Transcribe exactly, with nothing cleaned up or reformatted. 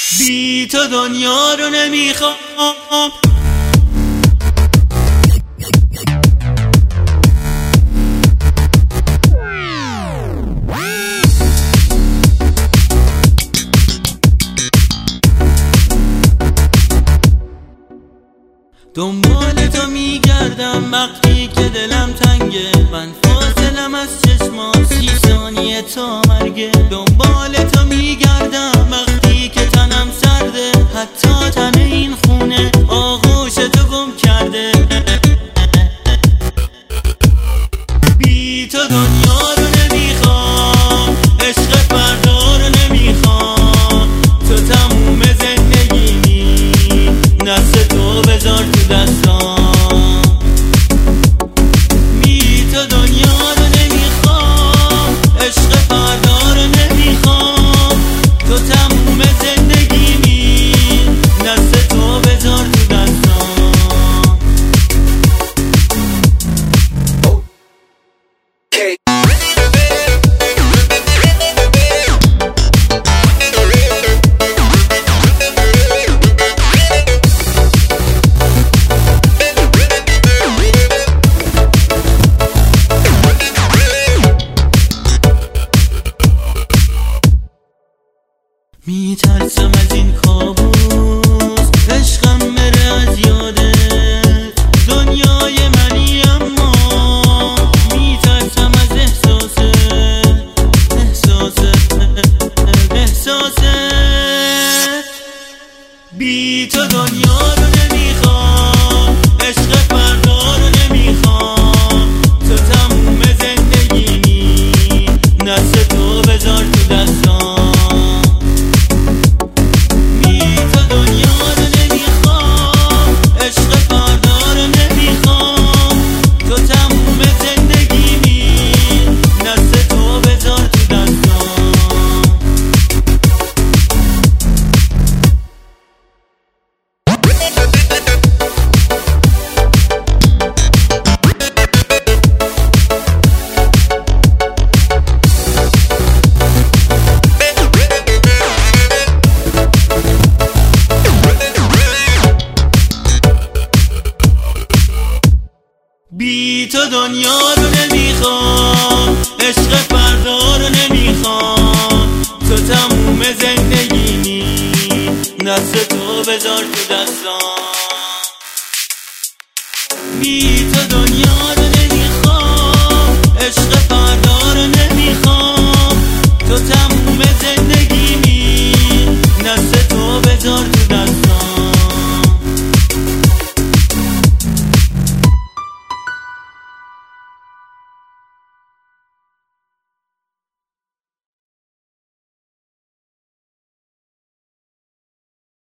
بی تو دنیا رو نمیخوام. دنبال تو میگردم وقتی که دلم تنگه، من فاصلم از چشمام سی ثانیه تا مرگه. دنبال تو میگردم وقتی که تنم سرده، حتی تن این خونه آغوش تو گم کرده. بی تو دنیا رو نمیخوام، عشق فردا رو نمیخوام. تو تموم زندگیمی، دست تو بذار تو دستام. بی تو دنیا رو نمیخوام، عشق فردا رو نمیخوام. تو تموم زندگیمی، دست تو بذار تو دستام. میترسم از این کابوس، عشقم بره از یادت. دنیای منی اما میترسم از احساست، احساست، احساست. بی تو دنیا رو نمیخوام، عشق فردا رو نمیخوام. تو تموم زندگیمی، دست تو بذار تو دستام. بی تو دنیا رو نمیخوام، عشق فردا رو نمیخوام. تو تموم زندگیمی، دست تو بذار تو دستام. بی تو دنیا رو نمیخوام، عشق فردا رو نمیخوام. تو تموم زندگیمی، دست تو بذار تو